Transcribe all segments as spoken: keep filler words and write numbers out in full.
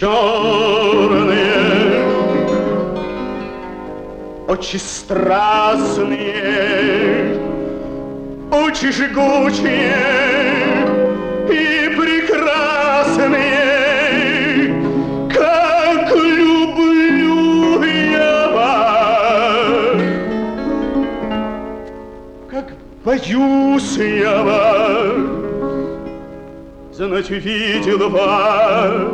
черные, очи страстные, очи жгучие и прекрасные, как люблю я вас, как боюсь я вас, знать увидел вас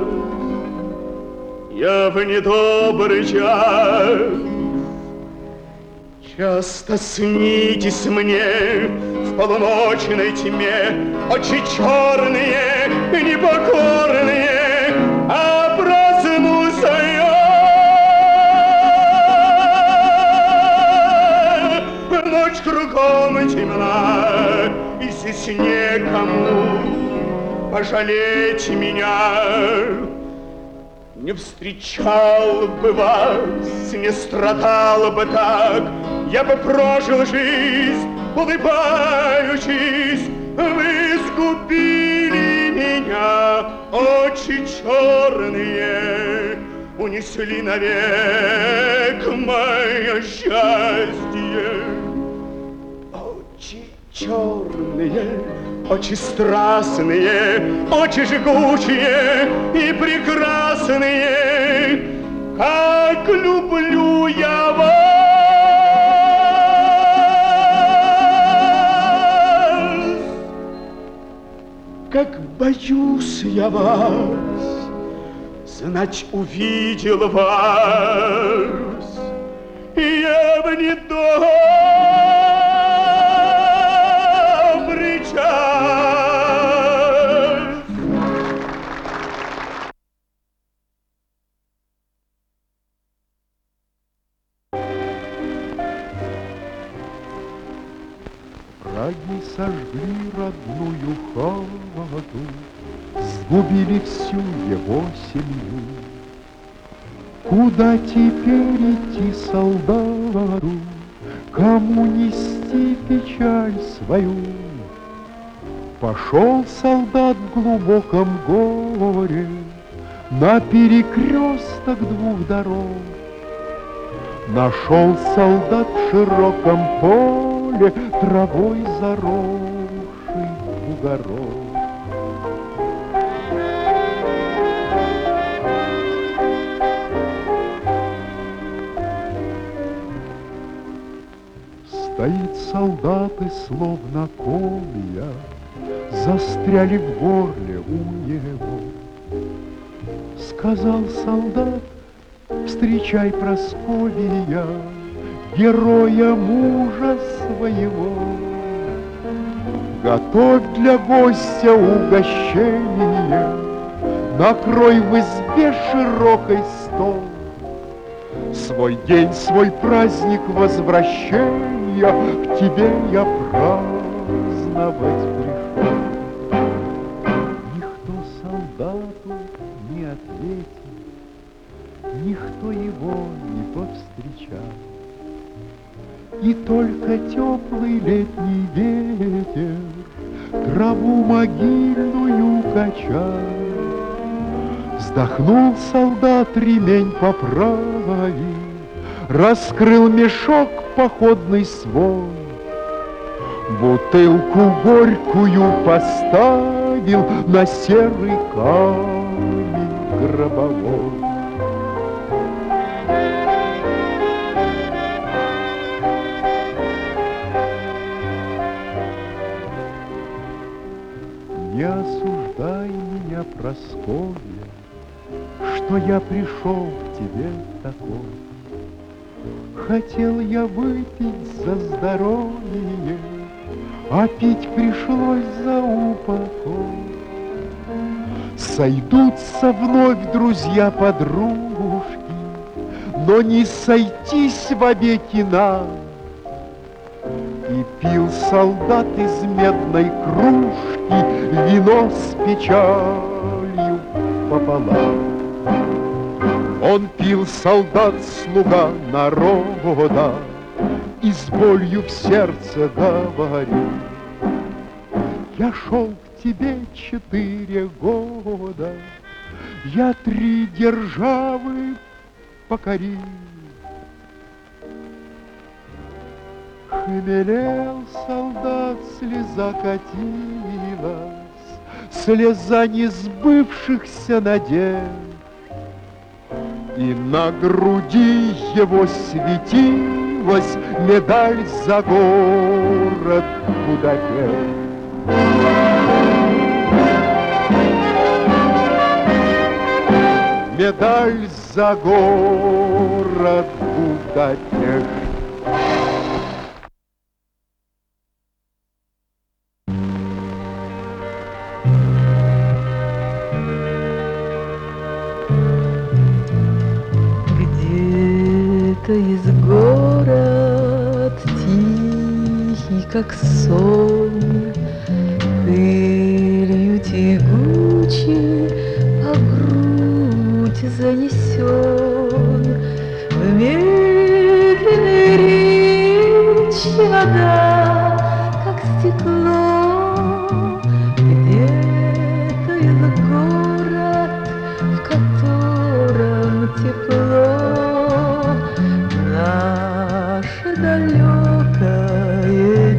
я в недобрый час. Часто снитесь мне в полуночной тьме очи черные, непокорные, а проснусь я. Ночь кругом темна, и здесь некому пожалеть меня. Не встречал бы вас, не страдал бы так, я бы прожил жизнь, улыбаючись. Вы сгубили меня, очи черные, унесли навек мое счастье. Очи черные, очи страстные, очи жгучие и прекрасные, как люблю я вас, как боюсь я вас, знать увидел вас я в недобрый час. Враги сожгли родную хату, сгубили всю его семью. Куда теперь идти солдату, кому нести печаль свою? Пошел солдат в глубоком горе на перекресток двух дорог. Нашел солдат в широком поле травой заросший бугорок. Стоит солдат и словно колья застряли в горле у него. Сказал солдат: встречай, Прасковья, героя мужа своего. Готовь для гостя угощение, накрой в избе широкой стол. Свой день, свой праздник возвращения к тебе я праздновать пришел. Никто солдату не ответил, никто его не повстречал. И только теплый летний ветер траву могильную качал. Вздохнул солдат, ремень поправил, раскрыл мешок походный свой, бутылку горькую поставил на серый камень гробовой. Не осуждай меня, Прасковья, что я пришел к тебе такой. Хотел я выпить за здоровье, а пить пришлось за упокой. Сойдутся вновь друзья-подружки, но не сойтись вовеки нам. И пил солдат из медной кружки вино с печалью пополам. Он пил, солдат, слуга народа, и с болью в сердце говорил: я шел к тебе четыре года, я три державы покорил. Хмелел солдат, слеза катилась, слеза несбывшихся надежд. И на груди его светилась медаль за город Будапешт. Медаль за город Будапешт. Где-то есть город тихий, как сон, пылью тягучей по грудь занесен. В медленной речи вода, как стекло. Где-то есть город, в котором тепло. Наше далекое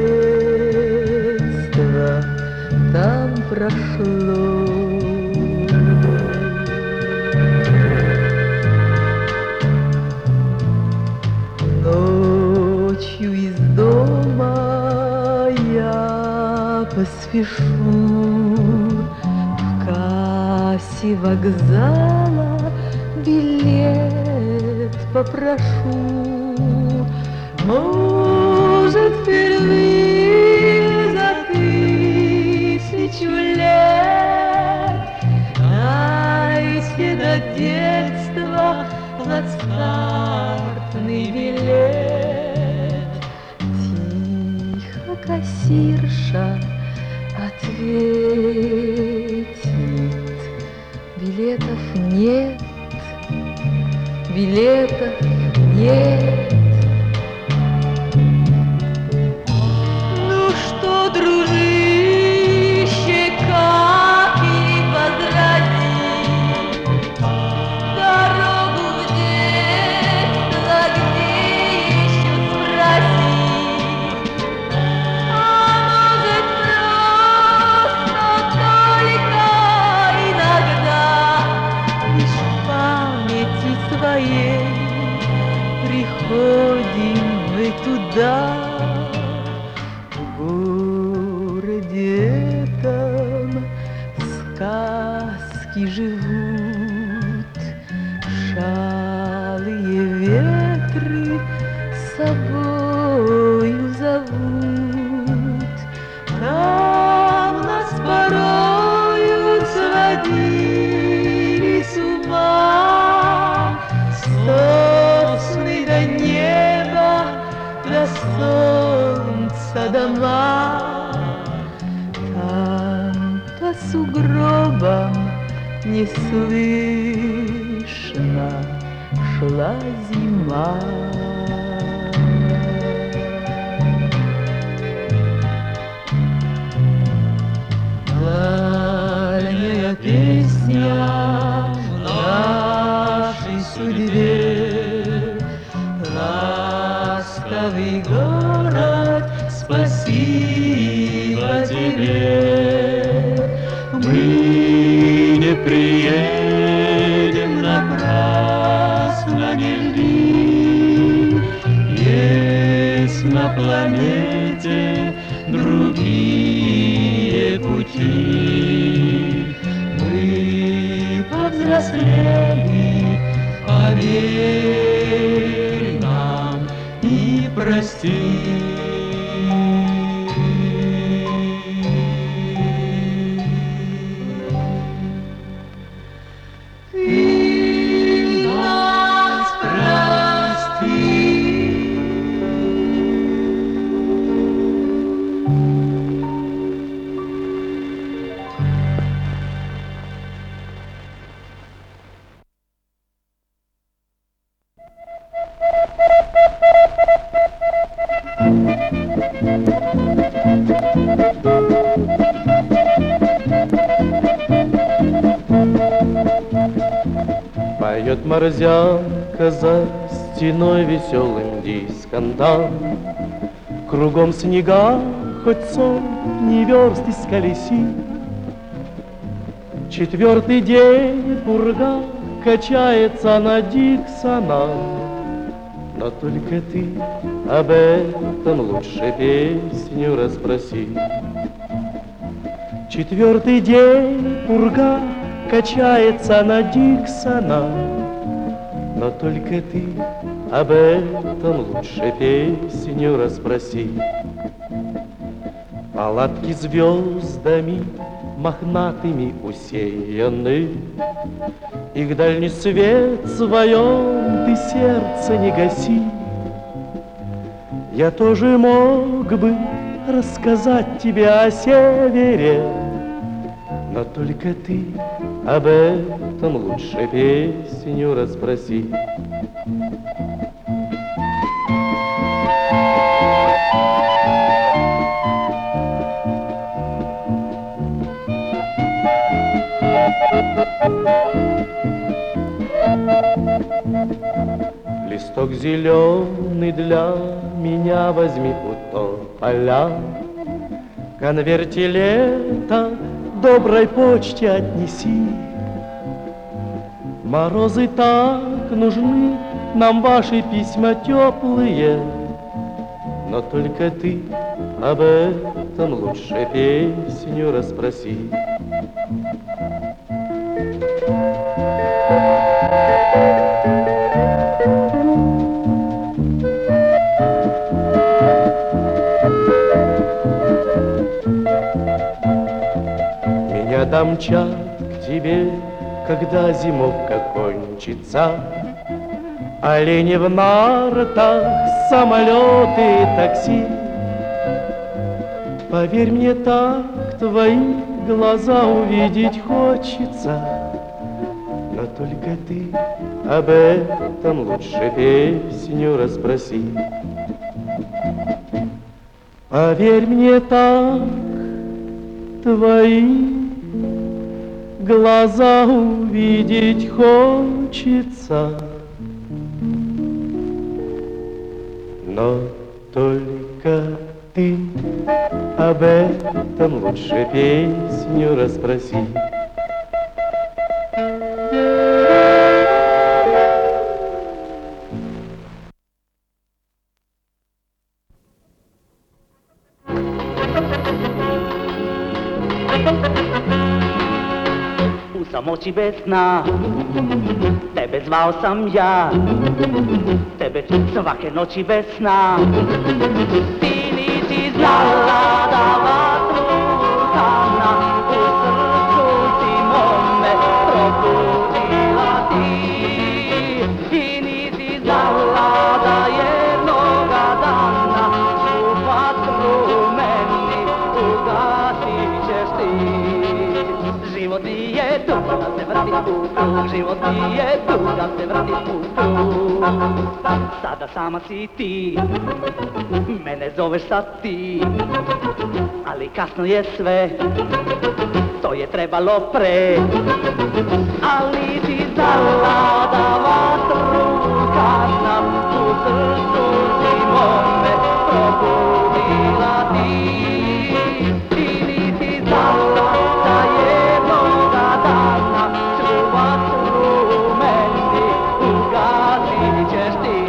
детство там прошло. Ночью из дома я поспешу, в кассе вокзала билет попрошу. Может, впервые за тысячу лет дайте до детства плацкартный билет. Тихо кассирша ответит: билетов нет, билетов нет. Ну что, дружище, как и возразить дорогу в детство, где еще спросить? А может, просто только иногда лишь в памяти своей приходим мы туда. В городе этом сказки живут, шалые ветры с собою зовут. Там нас порою сводили с ума сосны до неба, до солнца дома. Там по сугробам неслышно шла зима. Дальняя песня нашей судьбе, ласковый город, спасибо тебе. Мы не приедем напрасно, не жди. Есть на планете другие пути. Мы повзрослели, поверь нам и прости. Ты нас прости. Поет морзянка за стеной веселым дисконтом. Кругом снега, хоть сотни верст исколеси. Четвертый день пурга качается на Диксона. Но только ты об этом лучше песню расспроси. Четвертый день пурга качается на Диксона. Но только ты об этом лучше песню расспроси. Палатки звездами мохнатыми усеяны, и к дальний свет своем ты сердце не гаси. Я тоже мог бы рассказать тебе о севере, но только ты об этом лучше песню расспроси. Листок зеленый для меня возьми у тополя, конверте лета доброй почте отнеси. Морозы так нужны нам, ваши письма теплые, но только ты об этом лучше песню расспроси. Меня домчат к тебе, когда зимовка кончится. Олени в наротах, самолеты, такси. Поверь мне, так твои глаза увидеть хочется. Но только ты об этом лучше песню расспроси. Поверь мне, так твои глаза увидеть хочется. Но только ты об этом лучше песню расспроси. U samoći bez sna, tebe zvao sam ja, tebe svake noći bez sna. Ti nisi znala da vatru kana u srcu si mome probudila ti. Ti nisi znala da jednoga dana u vatru meni ugasit ćeš ti. Život nije tu da se vrati u krug, život nije tu da se vrati u krug. Sada sama si ti, mene zoveš sad ti, ali kasno je sve, to je trebalo pre. Ali ti znala da vatru kana u srcu si mome probudila ti. Ti nisi znala da jednoga dana tu vatru meni ugasit ćeš ti.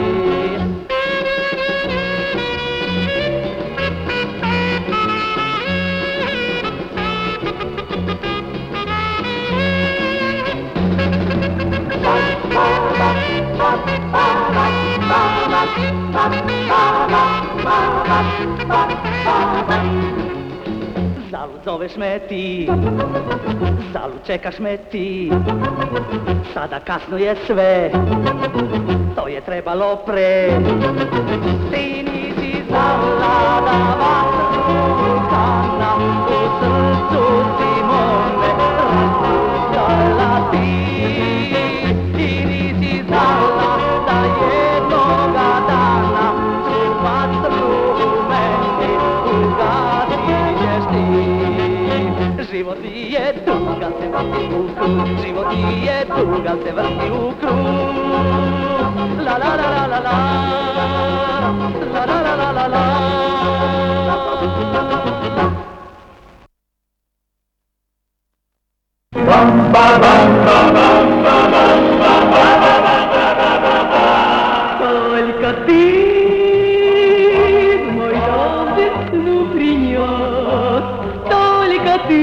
Zalud zoveš me ti, zalud čekaš me ti, sada kasno je sve, to je trebalo pre. Ti nisi znala da vatru kana u srcu si mome razbudala ti. Ti nisi znala da jednoga dana tu vatru meni ugasit ćeš ti. Живот и е дуга се върти укруг, живот и е дуга се върти укруг. Ла ла ла ла ла ла, ла ла ла ла ла ла. Только ты в мой дом весну принес, только ты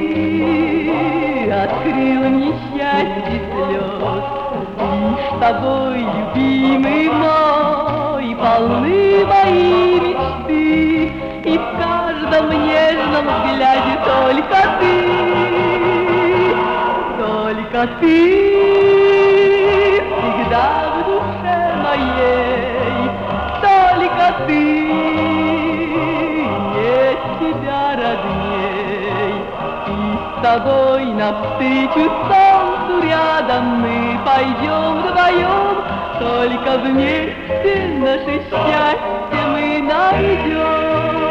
открыл мне счастье слез. Лишь тобой, любимый мой, полны мои мечты, и в каждом нежном взгляде только ты, только ты всегда в душе моей, только ты, нет тебя родней. И с тобой навстречу солнцу рядом мы пойдем вдвоем, только вместе наше счастье мы найдем.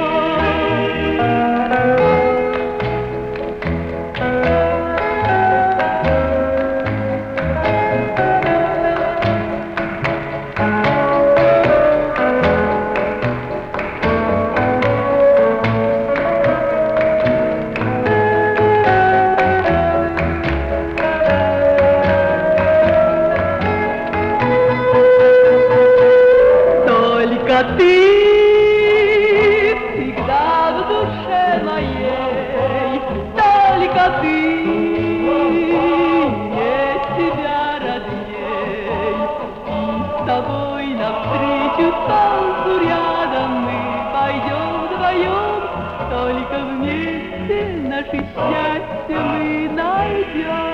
Ты всегда в душе моей, только ты, нет тебя родней. И с тобой навстречу солнцу рядом мы пойдем вдвоем, только вместе наше счастье мы найдем.